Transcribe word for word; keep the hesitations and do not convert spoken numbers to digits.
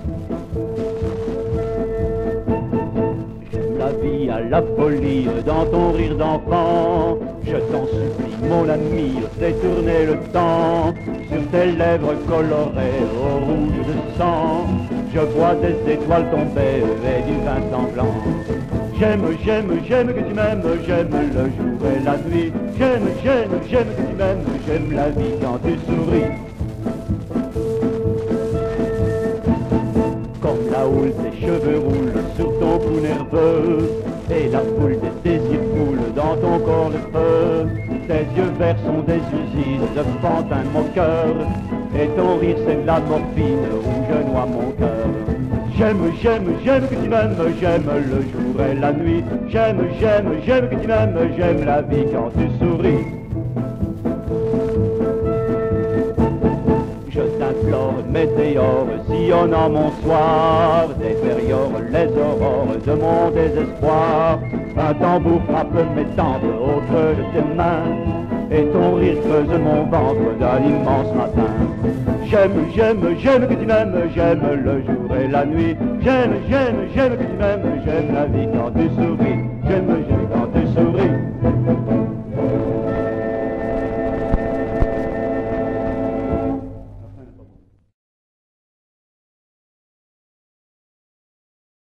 La vie à la folie dans ton rire d'enfant. Je t'en supplie, mon ami, fais tourner le temps. Sur tes lèvres colorées au rouge de sang, je vois des étoiles tomber et du vin sanglant. J'aime, j'aime, j'aime que tu m'aimes, j'aime le jour et la nuit. J'aime, j'aime, j'aime que tu m'aimes, j'aime la vie quand tu souris. Comme la houle, tes cheveux roulent sur ton cou nerveux, et la foule des désirs coule dans ton corps le feu. Tes yeux verts sont des usines de pantin de mon cœur, et ton rire c'est de la morphine où je noie mon cœur. J'aime, j'aime, j'aime que tu m'aimes, j'aime le jour et la nuit. J'aime, j'aime, j'aime que tu m'aimes, j'aime la vie quand tu souris. Je t'implore, météore, sillonnant mon soir, détériore les aurores de mon désespoir. Un tambour frappe mes tempes au creux de tes mains, et ton rire creuse mon ventre d'un immense matin. J'aime, j'aime, j'aime que tu m'aimes, j'aime le jour et la nuit. J'aime, j'aime, j'aime que tu m'aimes, j'aime la vie quand tu souris. J'aime, j'aime quand tu souris.